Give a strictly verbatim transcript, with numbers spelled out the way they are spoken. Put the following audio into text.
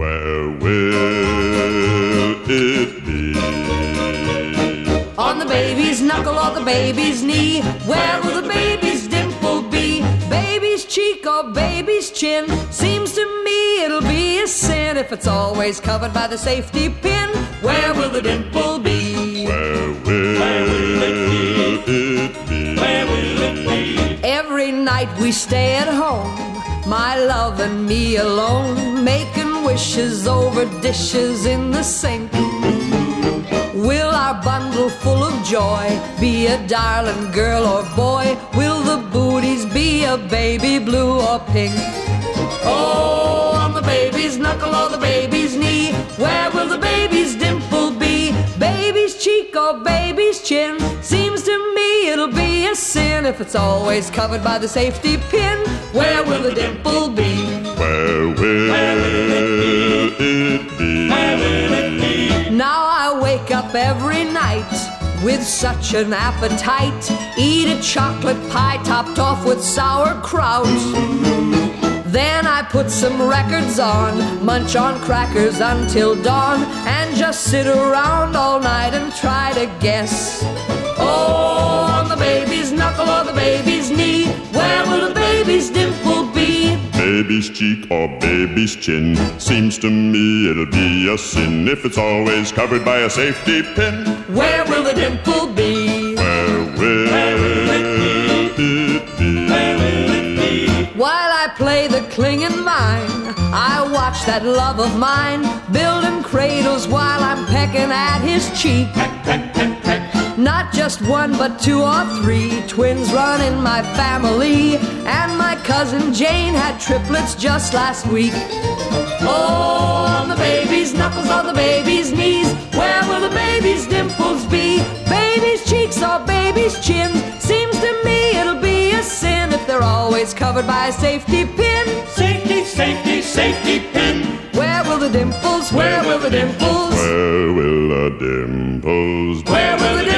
Where will it be? On the baby's knuckle or the baby's knee? Where will the baby's dimple be? Baby's cheek or baby's chin? Seems to me it'll be a sin if it's always covered by the safety pin. Where will the dimple be? Where will, Where will it be? It be? Where will it be? Every night we stay at home, my love and me alone, making wishes over dishes in the sink. Will our bundle full of joy be a darling girl or boy? Will the booties be a baby blue or pink? Oh, on the baby's knuckle or the baby's knee? Where will the baby's dimple be? Baby's cheek or baby's chin? Seems to me it'll be a sin if it's always covered by the safety pin. Where will the dimple be? Where will, Where will it be? Where will it be? Now I wake up every night with such an appetite. Eat a chocolate pie topped off with sauerkraut. Then I put some records on, munch on crackers until dawn, and just sit around all night and try to guess. Oh, on the baby's knuckle or the baby's knee? Where will the baby's dimple be? Baby's cheek or baby's chin? Seems to me it'll be a sin if it's always covered by a safety pin. Where will the dimple be? Where will, Where will it be? It be? Where will it be? While I play the clinging vine, I watch that love of mine building cradles while I'm pecking at his cheek. Peck, peck, peck, peck. Not just one, but two or three twins run in my family, and my cousin Jane had triplets just last week. Oh, on the baby's knuckles or the baby's knees? Where will the baby's dimples be? Baby's cheeks or baby's chins? Seems to me it'll be a sin if they're always covered by a safety pin. Safety, safety, safety pin. Where will the dimples? Where will the dimples? Where will the dimples be? Where will the dimples?